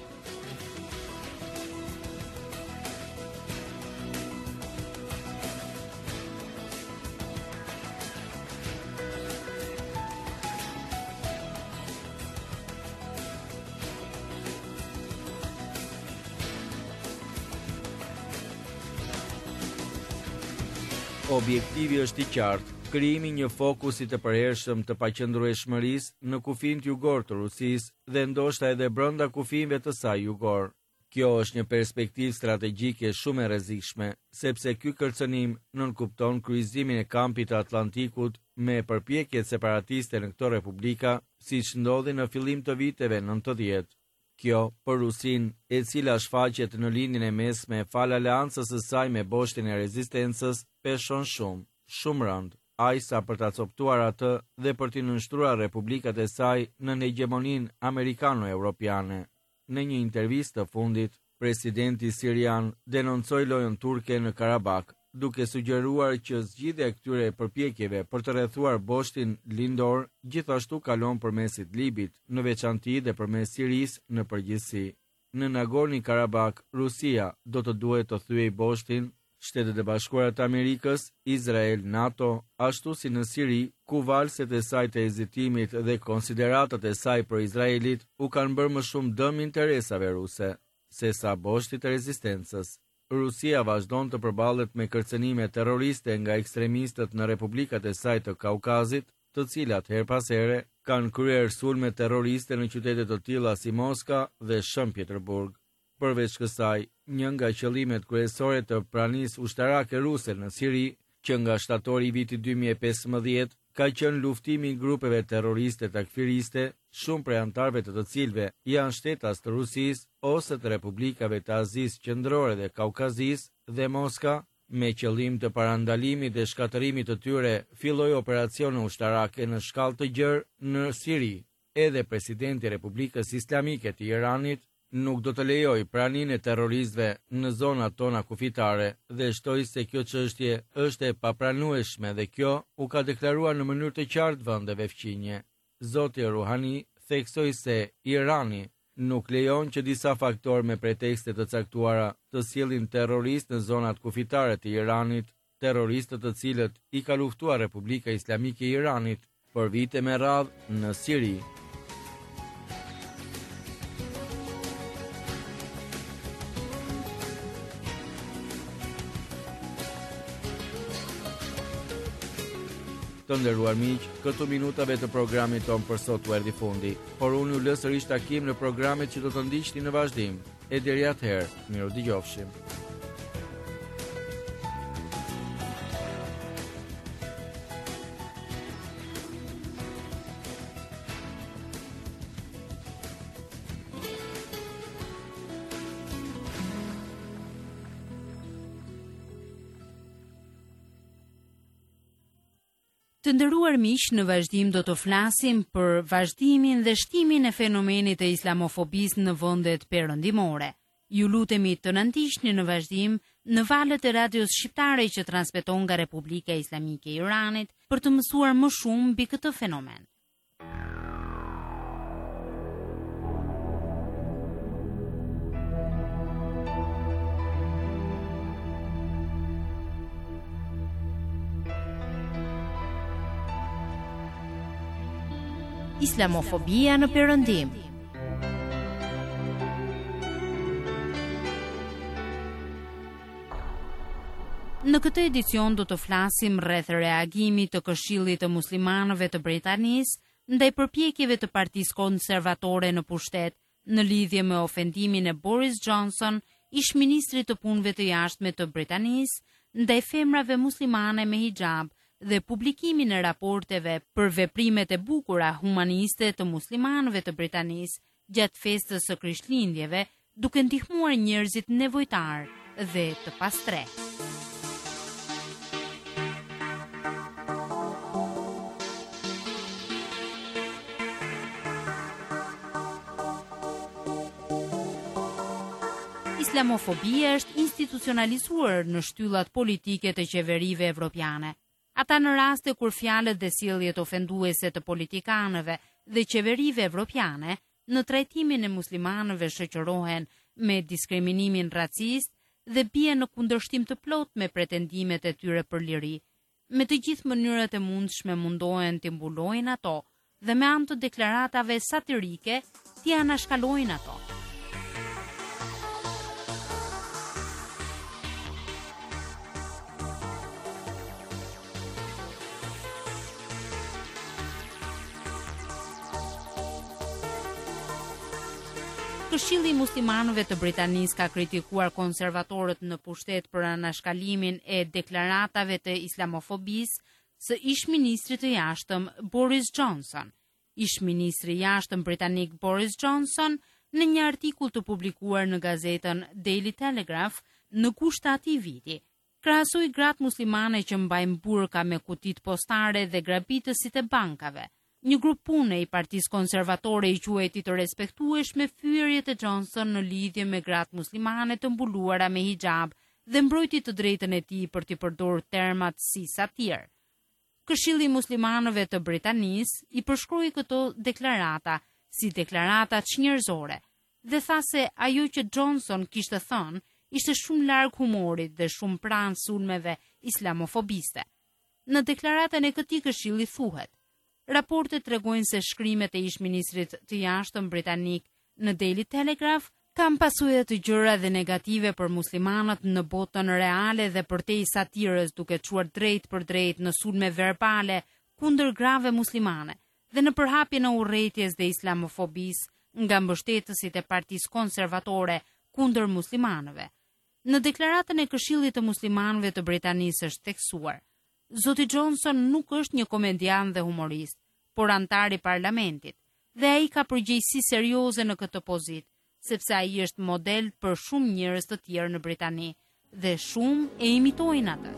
Speaker 6: Objektivi është i qartë, krijimi një fokusi të përhershëm të paqëndrueshmërisë në kufijin jugor të Rusisë dhe ndoshta edhe brenda kufijve të saj jugor. Kjo është një perspektivë strategjike shumë e rrezikshme, sepse ky kërcënim nënkupton kryqëzimin e kampit të Atlantikut me përpjekjet separatiste në këto republika, siç ndodhi në fillim të viteve nëntëdhjetë. Kjo, për Rusin, e cila shfaqet në linjën e mesme fal aleancës së saj me boshtin e rezistencës, peshon shumë, shumë rënd, aq sa për ta coptuar atë dhe për t'i nënshtruar republikat e saj në hegemoninë amerikano-europiane. Në një intervistë të fundit, presidenti sirian denoncoi lojën turke në Karabakh, duke sugjeruar që zgjidhja e këtyre përpjekjeve për të rrethuar boshtin lindor gjithashtu kalon përmes Idlibit, në veçanti dhe përmes Sirisë në përgjithësi. Në Nagorno-Karabakh, Rusia do të duhet të thyej boshtin, Shtetet e Bashkuara të Amerikës, Izrael, NATO, ashtu si në Siri, ku valset e saj të hezitimit dhe konsideratat e saj për Izraelit u kanë bërë më shumë dëm interesave ruse, se sa boshtit të rezistencës. Rusia vazhdon të përballet me kërcënime terroriste nga ekstremistët në republikat e saj të Kaukazit, të cilat her pas here kanë kryer sulme terroriste në qytete të tilla si Moska dhe Shën Pjeterburg. Përveç kësaj, një nga qëllimet kryesore të pranisë ushtarake ruse në Siri, që nga shtatori i vitit dy mijë e pesëmbëdhjetë, ka qenë luftimi i grupeve terroriste takfiriste, shumë prej antarëve të të cilëve janë shtetas të Rusisë ose të republikave të Azisë Qendrore dhe Kaukazisë, dhe Moska Me qëllim të parandalimit dhe shkatërimit të tyre, filloi operacione ushtarake në shkallë të gjerë në Siri. Edhe presidenti i Republikës Islamike të Iranit nuk do të lejoj praninë e terroristëve në zonat tona kufitare dhe shtoi se kjo çështje është e papranueshme dhe kjo u ka deklaruar në mënyrë të qartë vendeve fqinje. Zoti Rouhani theksoi se Irani nuk lejon që disa faktorë me pretekste të caktuara të sjellin terroristë në zonat kufitare të Iranit, terroristët të cilët i ka luftuar Republika Islamike e Iranit për vite me radhë në Siri. Të nderuar miq, këto minutave të programit ton për sot u erdhi fundi, por unë ju lë sërish takim në programet që do të ndiqni në vazhdim. E deri atëherë, miru dëgjofshim.
Speaker 4: Të nderuar miq, në vazhdim do të flasim për vazhdimin dhe shtimin e fenomenit të islamofobisë në vendet perëndimore. Ju lutemi të na ndiqni në vazhdim në valët e radios shqiptare që transmeton nga Republika Islamike e Iranit për të mësuar më shumë mbi këtë fenomen. Islamofobia në perëndim. Në këtë edicion do të flasim rreth reagimit të Këshillit të Muslimanëve të Britanisë ndaj përpjekjeve të Partisë Konservatore në pushtet në lidhje me ofendimin e Boris Johnson, ish-ministrit të punëve të jashtme të Britanisë, ndaj femrave muslimane me hijab dhe publikimin e raporteve për veprimet e bukura humaniste të muslimanëve të Britanisë gjatë festës së Krishtlindjeve, duke ndihmuar njerëzit nevojtar dhe të pastre. Islamofobia është institucionalizuar në shtyllat politike të qeverive evropiane. Ata në raste kur fjalët dhe sjelljet ofenduese të politikanëve dhe qeverive evropiane në trajtimin e muslimanëve shoqërohen me diskriminimin racist dhe bien në kundërshtim të plot me pretendimet e tyre për liri. Me të gjithë mënyrat e mundshme mundohen të mbulojnë ato dhe me anë të deklaratave satirike t'i anashkalojnë ato. Këshilli i Muslimanëve të Britanisë ka kritikuar konservatorët në pushtet për anashkalimin e deklaratave të islamofobisë së ish-ministrit të jashtëm Boris Johnson. Ish-ministri i jashtëm britanik Boris Johnson, në një artikull të publikuar në gazetën Daily Telegraph në gusht të atij viti, krahasoi gratë muslimane që mbajnë burka me kutit postare dhe grabitësit e bankave. Një grup pune i Partisë Konservatore i quajti të respektueshme fyerjet e Johnson në lidhje me gratë muslimane të mbuluara me hijab dhe mbrojti të drejtën e tij për të përdorur termat si satir. Këshilli i Muslimanëve të Britanisë i përshkroi këto deklarata si deklarata çnjerëzore dhe tha se ajo që Johnson kishte thënë ishte shumë larg humorit dhe shumë pranë sulmeve islamofobiste. Në deklaratën e këtij këshilli thuhet: raportet tregojnë se shkrimet e ish-ministrit të jashtëm britanik në Daily Telegraph kanë pasojë të gjëra dhe negative për muslimanët në botën reale dhe përtej satirës, duke çuar drejt për drejt në sulme verbale kundër grave muslimane dhe në përhapjen e urrëties dhe islamofobisë nga mbështetësit e Partisë Konservatore kundër muslimanëve. Në deklaratën e Këshillit të Muslimanëve të Britanisë është theksuar: Zoti Johnson nuk është një komedian dhe humorist, por antar i parlamentit, dhe ai ka përgjegjësi serioze në këtë pozitë, sepse ai është model për shumë njerëz të tjerë në Britani dhe shumë e imitojnë atë.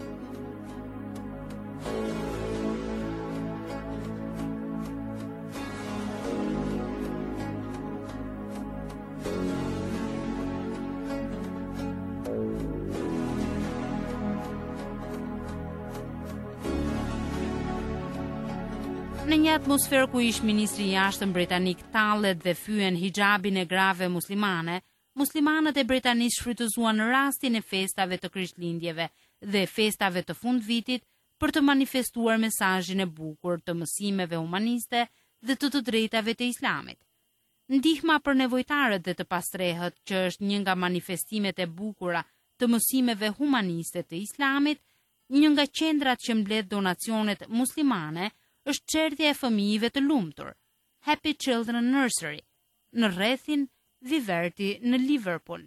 Speaker 4: Në një atmosferë ku ish ministri i jashtëm britanik tallet dhe fyen hijabin e grave muslimane, muslimanët e Britanisë shfrytëzuan rastin e festave të Krishtlindjeve dhe festave të fundvitit për të manifestuar mesazhin e bukur të mësimeve humaniste dhe të të drejtave të Islamit. Ndihma për nevojtarët dhe të pastrehët, që është një nga manifestimet e bukura të mësimeve humaniste të Islamit, një nga qendrat që mbledh donacionet muslimane, është çerdhja e fëmijëve të lumtur, Happy Children Nursery, në rrethin Viverti në Liverpool.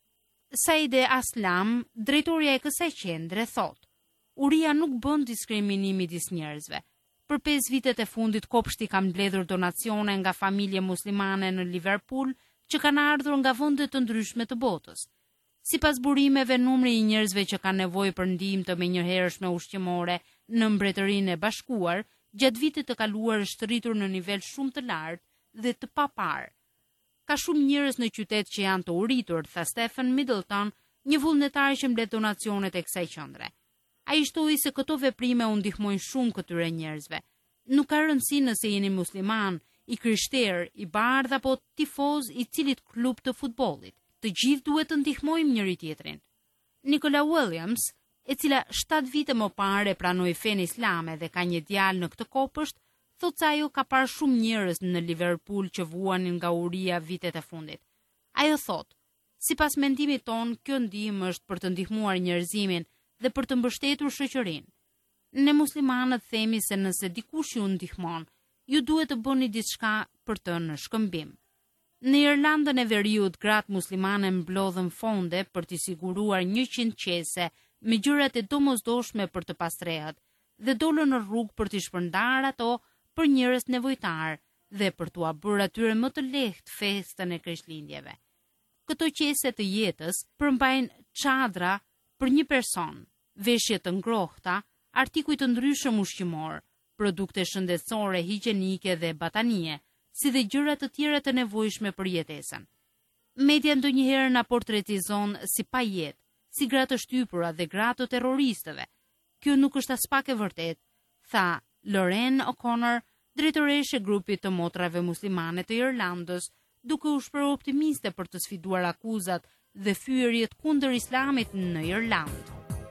Speaker 4: Saide Aslam, drejtoria e kësaj qendre, thot: "Uria nuk bën diskriminim midis njerëzve. Për pesë vitet e fundit kopshti ka mbledhur donacione nga familje muslimane në Liverpool që kanë ardhur nga vende të ndryshme të botës. Sipas burimeve, numri i njerëzve që kanë nevojë për ndihmë të menjëhershme ushqimore në Mbretërinë e Bashkuar gjatë vitit të kaluar është rritur në nivel shumë të lartë dhe të papar. Ka shumë njerëz në qytet që janë të uritur," tha Stephen Middleton, një vullnetar që mbledh donacionet e kësaj qendre. Ai shtoi se këto veprime u ndihmojnë shumë këtyre njerëzve. Nuk ka rëndësi nëse jeni musliman, i krishterë, i bardh apo tifoz i cilit klub të futbollit. Të gjithë duhet të ndihmojmë njëri tjetrin. Nicola Williams, e cila shtatë vite më parë pranoi fenë islame dhe ka një djalë në këtë kopësht, thotë se ajo ka parë shumë njerëz në Liverpool që vuanin nga uria vitet e fundit. Ajo thotë: "Sipas mendimit ton, kjo ndihmë është për të ndihmuar njerëzimin dhe për të mbështetur shoqërinë. Ne muslimanët themi se nëse dikush ju ndihmon, ju duhet të bëni diçka për të në shkëmbim." Në Irlandën e Veriut, gratë muslimane mblodhën fonde për t'i siguruar njëqind qese me gjërat e domosdoshme për të pastrehët dhe dolën në rrugë për t'i shpërndar ato për njerëz nevojtar dhe për t'u bërë atyre më të lehtë festën e Krishtlindjeve. Këto qese të jetës përmbajnë çadra për një person, veshje të ngrohta, artikuj të ndryshëm ushqimor, produkte shëndetësore, higjienike dhe batanie, si dhe gjëra të tjera të nevojshme për jetesën. Media ndonjëherë na portretizon si pa jetë, si gratë të shtypura dhe gratë të terroristëve. Kjo nuk është as pak e vërtet, tha Lorraine O'Connor, drejtoreshe e grupit të motrave muslimane të Irlandës, duke u shprehur optimiste për të sfiduar akuzat dhe fyerjet kundër Islamit në Irlandë.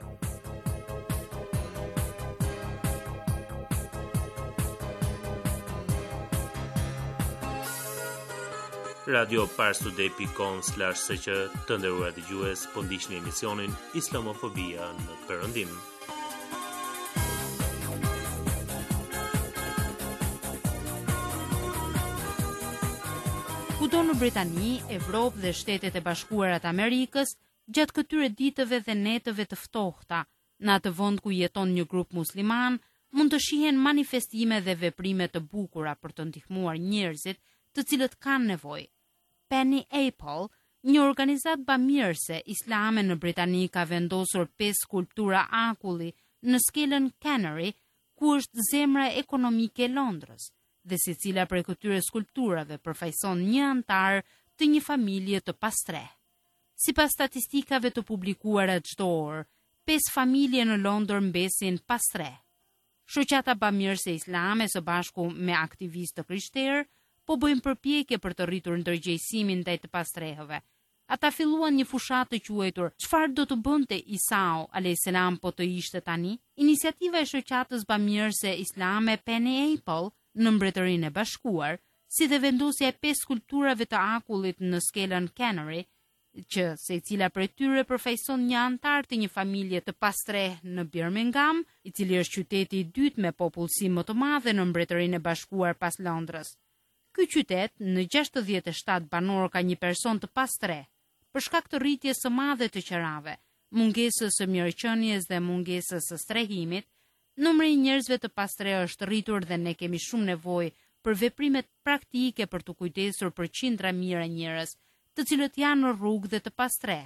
Speaker 7: Radio Parstude dot com slash s q të nderuar dëgjues, po ndiqni emisionin Islamofobia në Perëndim.
Speaker 4: Kudo në Britani, Evropë dhe Shtetet e Bashkuara të Amerikës, gjatë këtyre ditëve dhe netëve të ftohta, në atë vend ku jeton një grup musliman, mund të shihen manifestime dhe veprime të bukura për të ndihmuar njerëzit të cilët kanë nevojë. Penny Apple, një organizatë bamirëse islame në Britani, ka vendosur pesë skulptura akulli në skelën Canary, ku është zemra ekonomike e Londrës, dhe secila prej këtyre skulpturave përfaqëson një antar të një familje të pastreh. Sipas statistikave të publikuara çdo orë, pesë familje në Londër mbesin pastreh. Shoqata bamirëse islame së bashku me aktivistë krishterë po bëjnë përpjekje për të rritur ndërgjegjësimin ndaj të pastrehëve. Ata filluan një fushat të quajtur "Çfarë do të bënte Isau alayhis salam po të ishte tani?". Iniciativa e shoqatës bamirëse islame Penny Apple në Mbretërinë e Bashkuar, si dhe vendosja e pesë skulpturave të akullit në skelën Canary, që secila prej tyre përfaqëson një antar të një familje të pastreh në Birmingham, i cili është qyteti i dytë me popullsi më të madhe në Mbretërinë e Bashkuar pas Londrës. Ky qytet në gjashtëdhjetë e shtatë banor ka një person të pastreh, për shkak të rritjes së madhe të qerave, mungesës së mirëqenies dhe mungesës së strehimit. Numri i njerëzve të pastreh është rritur dhe ne kemi shumë nevojë për veprimet praktike për të kujdesur për qindra mijëra njerëz, të cilët janë në rrugë dhe të pastreh,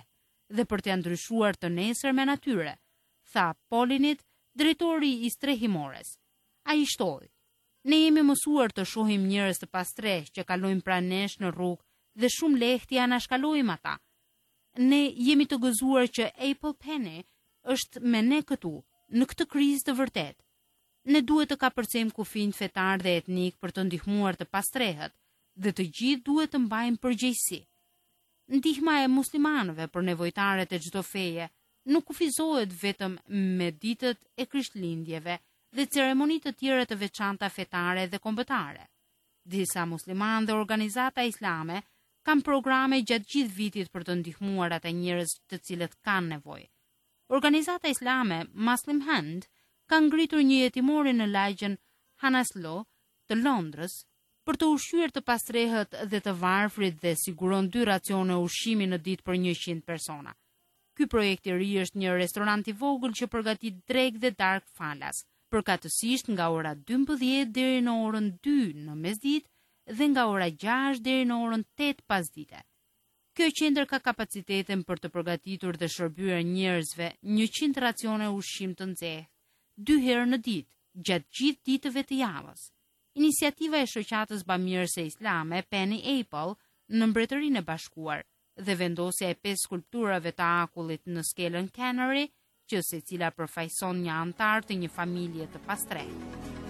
Speaker 4: dhe për t'ia ndryshuar të nesërmen atyre, tha Polinit, drejtori i strehimores. Ai shtoi: "Ne jemi mësuar të shohim njerëz të pastreh që kalojnë pranë nesh në rrugë dhe shumë lehti anashkalojmë ata. Ne jemi të gëzuar që Apple Penny është me ne këtu, në këtë krizë të vërtet. Ne duhet të kapërcejmë kufijt fetar dhe etnik për të ndihmuar të pastrehët, dhe të gjithë duhet të mbajmë përgjegjësi. Ndihma e muslimanëve për nevojtarët e çdo feje nuk kufizohet vetëm me ditët e Krishtlindjeve dhe ceremonitë të tjera të veçanta fetare dhe kombëtare. Disa muslimanë dhe organizata islame kanë programe gjatë gjithë vitit për të ndihmuar ata njerëz të cilët kanë nevojë. Organizata islame Muslim Hand ka ngritur një jetimore në lagjen Hanaslo të Londrës për të ushqyer të pastrehët dhe të varfrit dhe siguron dy racione ushqimi në ditë për njëqind persona. Ky projekt i ri është një restorant i vogël që përgatit drek dhe dark falas, përkatësisht nga ora dymbëdhjetë deri në orën dy në mesditë dhe nga ora gjashtë deri në orën tetë pasdite. Kjo qendër ka kapacitetin për të përgatitur dhe shërbyer njerëzve njëqind racione ushqim të nxehtë, dy herë në ditë, gjatë gjithë ditëve të javës. Iniciativa e shoqatës bamirëse islame Penny Apple në Mbretërinë e Bashkuar dhe vendosja e pesë skulpturave të akullit në skelën Canary, që secila përfaqëson një antar të një familje të pastrehtë.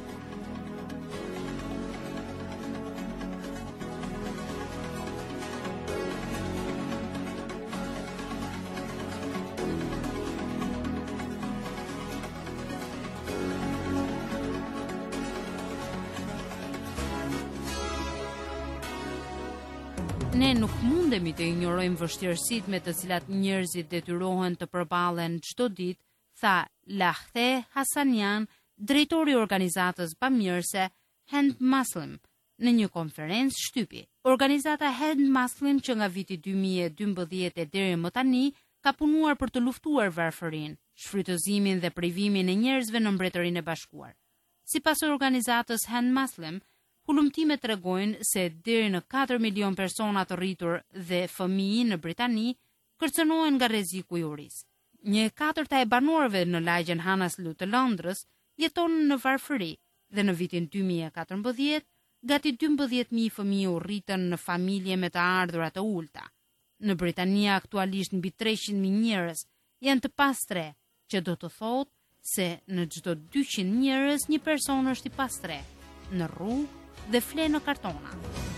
Speaker 4: Ne nuk mundemi të injorojmë vështirësitë me të cilat njerëzit detyrohen të përballen çdo ditë, tha Lahthe Hasanian, drejtori i organizatës bamirëse Hand Muslim, në një konferencë shtypi. Organizata Hand Muslim, që nga viti dy mijë e dymbëdhjetë deri më tani ka punuar për të luftuar varfërinë, shfrytëzimin dhe privimin e njerëzve në Mbretërinë e Bashkuar. Sipas organizatës Hand Muslim, hulumtimet tregojnë se deri në katër milion persona të rritur dhe fëmijë në Britani kërcënohen nga rreziku i urisë. Një e katërta e banorëve në lagjen Hanaslu të Londrës jeton në varfëri dhe në vitin dy mijë e katërmbëdhjetë gati dymbëdhjetë mijë fëmijë u rritën në familje me të ardhurat të ulta. Në Britani aktualisht mbi treqind mijë njerëz janë të pastre, që do të thotë se në çdo dyqind njerëz një person është i pastre, në rrugë dhe fle në kartona.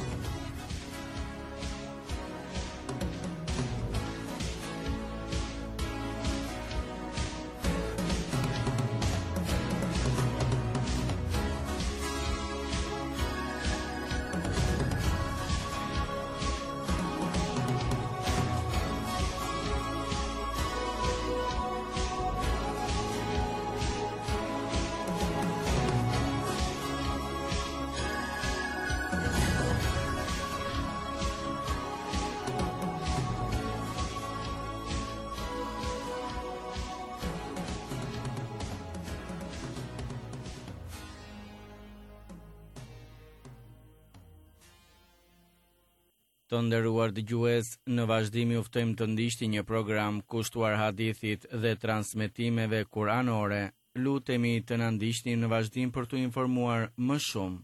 Speaker 6: Të nderuar dëgjues, në vazhdim ju ftojmë të ndiqni një program kushtuar hadithit dhe transmetimeve kuranore. Lutemi të na ndiqni në vazhdim për t'u informuar më shumë.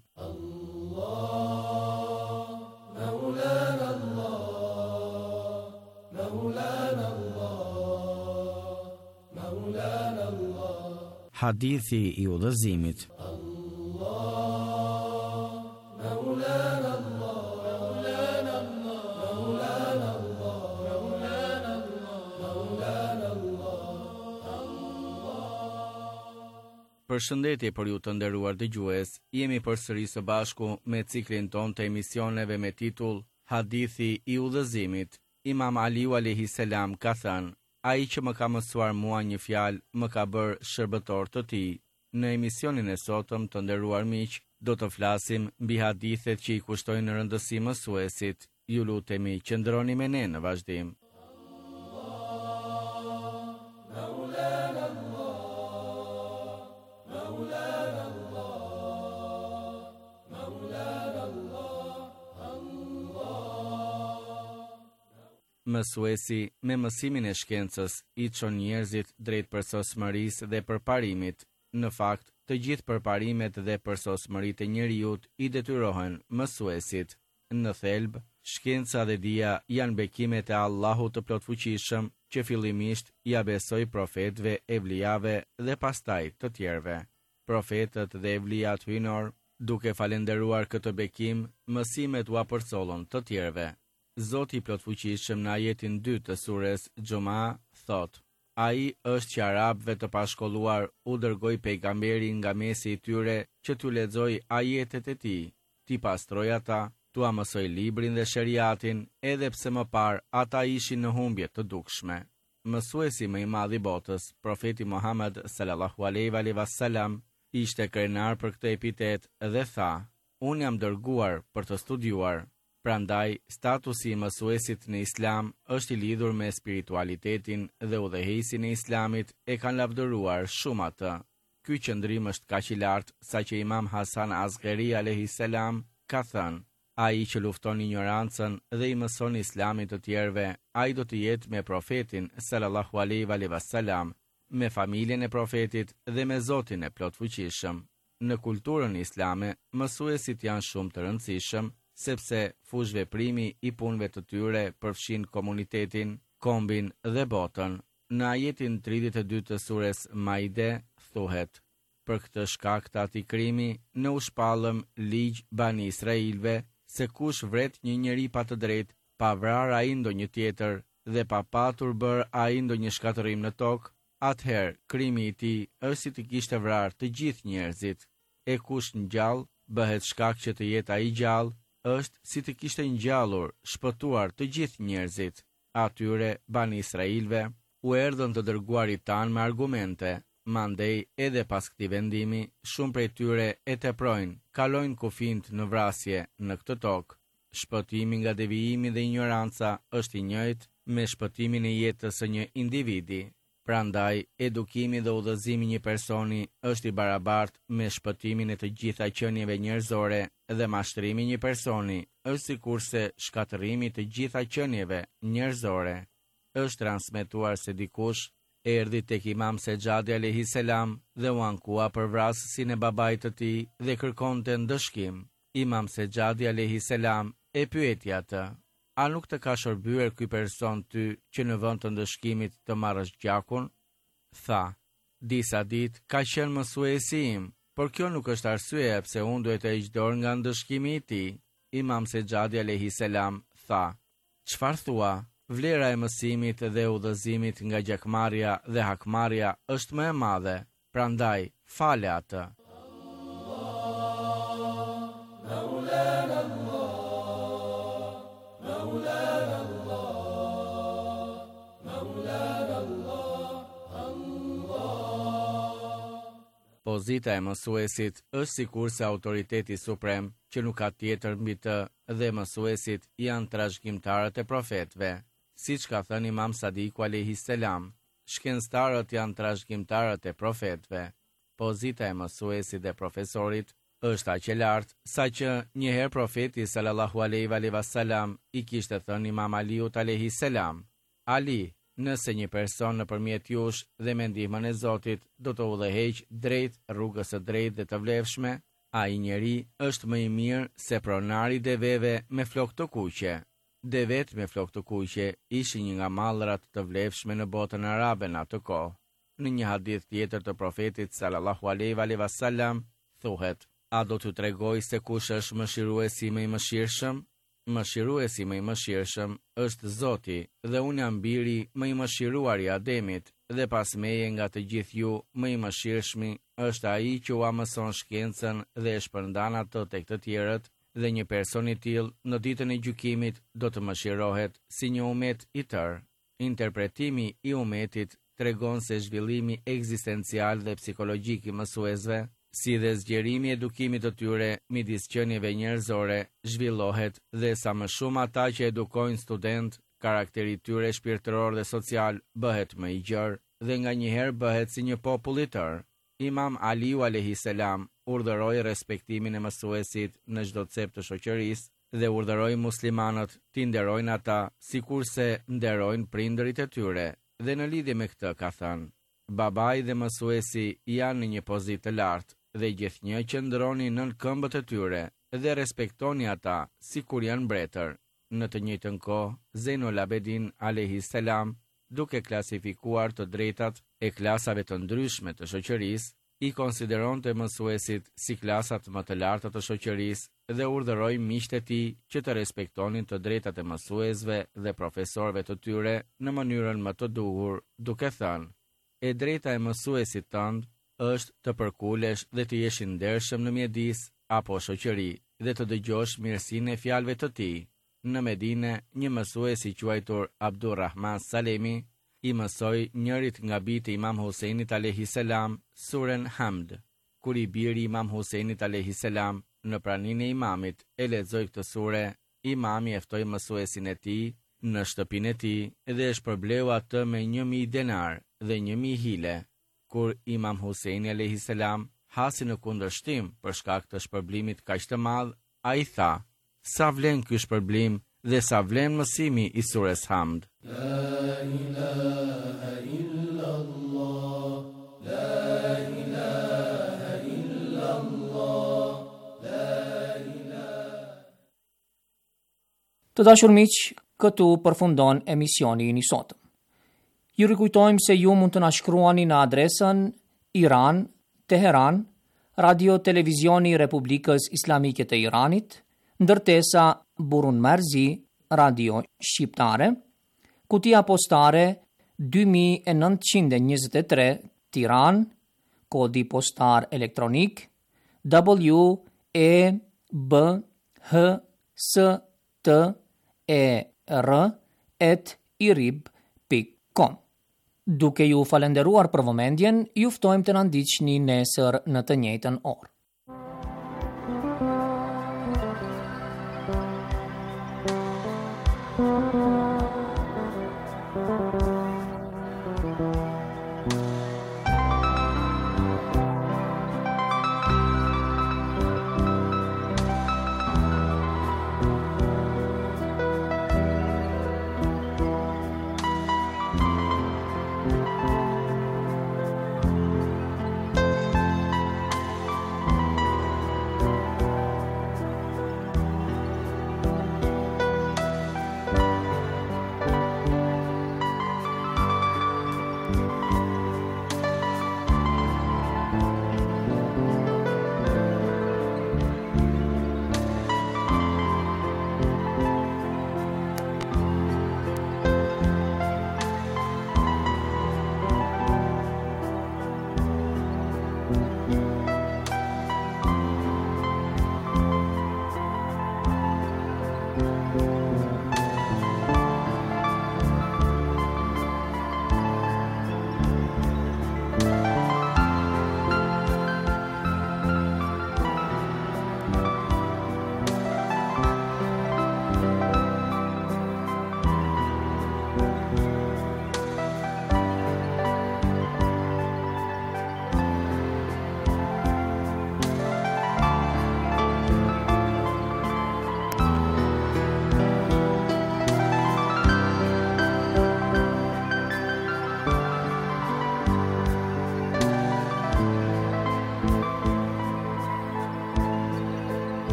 Speaker 6: Allah, Maulana Allah, Maulana Allah, Maulana Allah. Hadithi i udhëzimit. Allah, Maulana Allah. Përshëndetje për ju të nderuar dëgjues, jemi përsëri së bashku me ciklin ton të emisioneve me titull Hadithi i udhëzimit. Imam Aliu alayhi salam ka thënë: ai që më ka mësuar mua një fjalë, më ka bërë shërbëtor të tij. Në emisionin e sotëm, të nderuar miq, do të flasim mbi hadithet që i kushtojnë rëndësi mësuesit. Ju lutemi qëndroni me ne në vazhdim. mësuesi me mësimin e shkencës i çon njerëzit drejt përsosmërisë dhe përparimit. Në fakt, të gjithë përparimet dhe përsosmëritë e njerëzit i detyrohen mësuesit. Në thelb, shkenca dhe dija janë bekimet e Allahut të plotfuqishëm që fillimisht ja besoi profetëve, evlijave dhe pastaj të tjerëve. Profetët dhe evlijat hyjnor, duke falenderuar këtë bekim, mësimet u apërcollën të tjerëve. Zoti i plotfuqishëm në ajetin dy të sures Xhuma thot: Ai është që arabëve të pashkolluar u dërgoi pejgamberin nga mesi i tyre që t'u lexoj ajetet e tij, t'i pastroj ata, t'u mësoj librin dhe shariatin, edhe pse më parë ata ishin në humbje të dukshme. Mësuesi më i madh i botës, profeti Muhammed sallallahu alaihi wasallam, ishte krenar për këtë epitet dhe tha: Unë jam dërguar për të studiuar. Prandaj, statusi i mësuesit në Islam është i lidhur me spiritualitetin dhe udhëheqësin e Islamit e kanë lavdëruar shumë atë. Ky qëndrim është kaq i lartë sa që Imam Hasan Asghari alayhis salam ka thënë: ai që lufton ignorancën dhe i mëson Islamin të tjerëve, ai do të jetë me profetin sallallahu alaihi wasallam, me familjen e profetit dhe me Zotin e plotfuqishëm. Në kulturën islame, mësuesit janë shumë të rëndësishëm, sepse fush veprimi i punëve të tyre përfshin komunitetin, kombin dhe botën. Në ajetin tridhjetë e dy të sures Maide thuhet: Për këtë shkak të atij krimi, ne u shpallëm ligj Bani Israilve, se kush vret një njeri pa të drejtë, pa vrarë ai ndonjë tjetër dhe pa patur bërë ai ndonjë shkatërrim në tokë, atëherë krimi i tij është si të kishte vrarë të gjithë njerëzit. E kush ngjall bëhet shkak që të jetë ai gjallë, është si të kishte ngjallur, shpëtuar të gjithë njerëzit. Atyre Bani Israilve u erdhën të dërguarit tanë me argumente, mandej edhe pas këtij vendimi, shumë prej tyre e teprojnë, kalojnë kufijt në vrasje në këtë tokë. Shpëtimi nga devijimi dhe ignoranca është i njëjtë me shpëtimin e jetës së një individi. Prandaj, edukimi dhe udhëzimi një personi është i barabartë me shpëtimin e të gjitha qenieve njerëzore dhe mashtrimi një personi është sikurse shkatërrimi të gjitha qenieve njerëzore. Është transmetuar se dikush erdhi tek Imam Sejadi alayhis salam dhe u ankua për vrasësin e babait të tij dhe kërkonte ndëshkim. Imam Sejadi alayhis salam e pyeti atë: A nuk të ka shërbyer ky person ty që në vend të ndëshkimit të marrësh gjakun? Tha: Disa ditë ka qenë mësuesi im, por kjo nuk është arsyeja pse unë duhet të heq dorë nga ndëshkimi i tij. Imam Sejadi alayhis salam tha: Çfarë thua? Vlera e mësimit dhe udhëzimit nga gjakmarrja dhe hakmarrja është më e madhe, prandaj fale atë. Pozita e mësuesit është sikurse autoriteti suprem që nuk ka tjetër mbi të dhe mësuesit janë trashëgimtarët e profetëve. Siç ka thënë Imam Sadiku alayhis salam, shkencëtarët janë trashëgimtarët e profetëve. Pozita e mësuesit dhe profesorit është aq e lartë sa që një herë profeti sallallahu alaihi wasallam i kishte thënë Imam Aliut alayhis salam: Ali, nëse një person nëpërmjet jush dhe me ndihmën e Zotit do të udhëheqë drejt rrugës së drejtë dhe të vlefshme, ai njeri është më i mirë se pronari i deveve me flokë të kuqe. Devet me flokë të kuqe ishin një nga mallrat të vlefshme në botën arabe në atë kohë. Në një hadith tjetër të profetit sallallahu alaihi wasallam thuhet: A do t'ju tregoj se kush është mëshiruesi më i mëshirshëm? Mëshiruesi më i mëshirshëm është Zoti, dhe unë jam biri më i mëshiruar i Ademit, dhe pas meje nga të gjithë ju më i mëshirshmi është ai që u mëson shkencën dhe e shpërndan ato tek të tjerët, dhe një person i tillë në ditën e gjykimit do të mëshirohet si një umet i tërë. Interpretimi i umetit tregon se zhvillimi ekzistencial dhe psikologjik i mësuesve, si dhe zgjerimi i edukimit të tyre midis qenieve njerëzore, zhvillohet dhe sa më shumë ata që edukojnë student, karakteri i tyre shpirtëror dhe social bëhet më i gjerë dhe nganjëherë bëhet si një popull i tërë. Imam Aliu alayhis salam urdhëroi respektimin e mësuesit në çdo cep të shoqërisë dhe urdhëroi muslimanët t'i nderojnë ata sikurse nderojnë prindërit e tyre. Dhe në lidhje me këtë ka thënë: babai dhe mësuesi janë në një pozitë të lartë dhe gjithnjë qëndroni nën këmbët e tyre dhe respektoni ata sikur janë mbretër. Në të njëjtën kohë, Zejnul Abedin alayhis salam, duke klasifikuar të drejtat e klasave të ndryshme të shoqërisë, i konsideronte mësuesit si klasat më të larta të shoqërisë dhe urdhëroi miqtë e tij që të respektonin të drejtat e mësuesve dhe profesorëve të tyre në mënyrën më të duhur, duke thënë: e drejta e mësuesit tënd është të përkulesh dhe të jesh i ndershëm në mjedis apo shoqëri dhe të dëgjosh mirësinë e fjalëve të tij. Në Medine, një mësues i quajtur Abdurrahman Salemi i mësoi njërit nga bijtë e Imam Husejnit alayhis salam suren Hamd. Kur i biri Imam Husejnit alayhis salam në praninë e imamit e lexoi këtë sure, imami e ftoi mësuesin e tij në shtëpinë e tij dhe e shpërbleu atë me një mijë denar dhe një mijë hile. Kur Imam Husejni alayhis salam hasi në kundërshtim për shkak të shpërblimit kaq të madh, ai tha: sa vlen ky shpërblim dhe sa vlen mësimi i sures Hamd. La ilaha illa Allah, la ilaha illa Allah,
Speaker 1: la ilaha. Të dashur miq, këtu përfundon emisioni i sotëm. Ju rikujtojmë se ju mund të na shkruani në adresën Iran, Teheran, Radio Televizioni Republikës Islamike të Iranit, ndërtesa Burun Marzi, Radio Shqiptare, kutia postare dy mijë e nëntëqind e njëzet e tre, Tiranë, kodi postar elektronik W E B H S T E R at irib pikë com. Duke ju falenderuar për vëmendjen, ju ftojmë të na ndiqni nesër në të njëjtën orë.